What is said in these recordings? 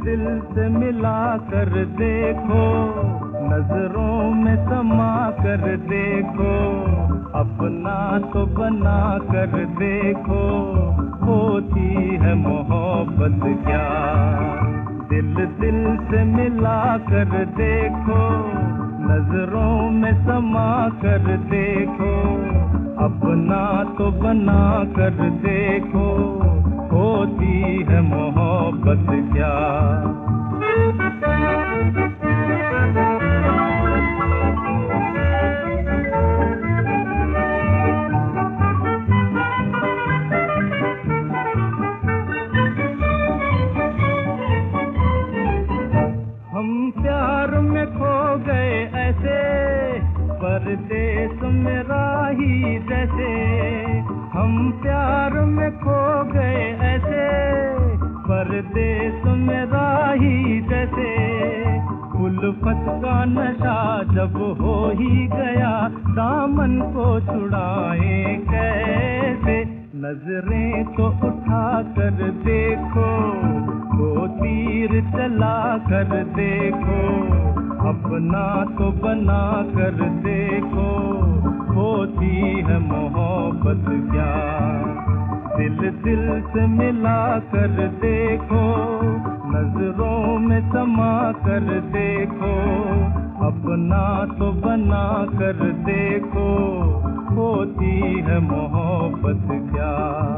दिल से मिला कर देखो, नजरों में समा कर देखो, अपना तो बना कर देखो, होती है मोहब्बत क्या। दिल दिल से मिला कर देखो, नजरों में समा कर देखो, अपना तो बना कर देखो, होती है मोहब्बत क्या। हम प्यार में खो गए ऐसे, परदेस में राही जैसे। हम प्यार में खो गए ऐसे, परदेस में राही जैसे। उल्फत का नशा जब हो ही गया, दामन को छुड़ाए कैसे। नजरें तो उठा कर देखो, वो तीर चला कर देखो, अपना तो बना कर देखो, होती है मोहब्बत क्या। दिल दिल से मिला कर देखो, नजरों में समा कर देखो, अपना तो बना कर देखो, होती है मोहब्बत क्या।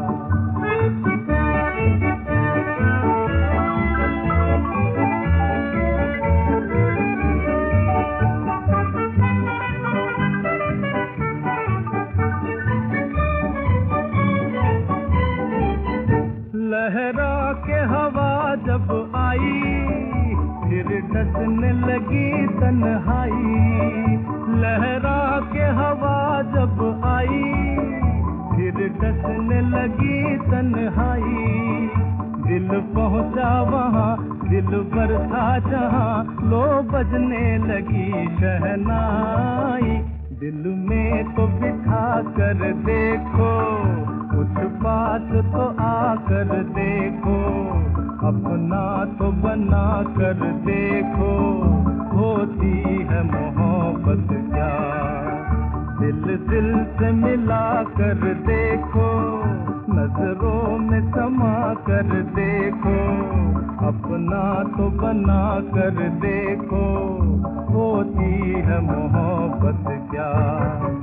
लहरा के हवा जब आई, फिर डसने लगी तन्हाई। लहरा के हवा जब आई, फिर डसने लगी तन्हाई। दिल पहुंचा वहाँ, दिल बरसा जहाँ, लो बजने लगी शहनाई। दिल में तो बिठा कर देखो, कुछ बात तो आकर देखो, अपना तो बना कर देखो, होती है मोहब्बत क्या। दिल दिल से मिला कर देखो, नजरों में समा कर देखो, अपना तो बना कर देखो, होती है मोहब्बत क्या।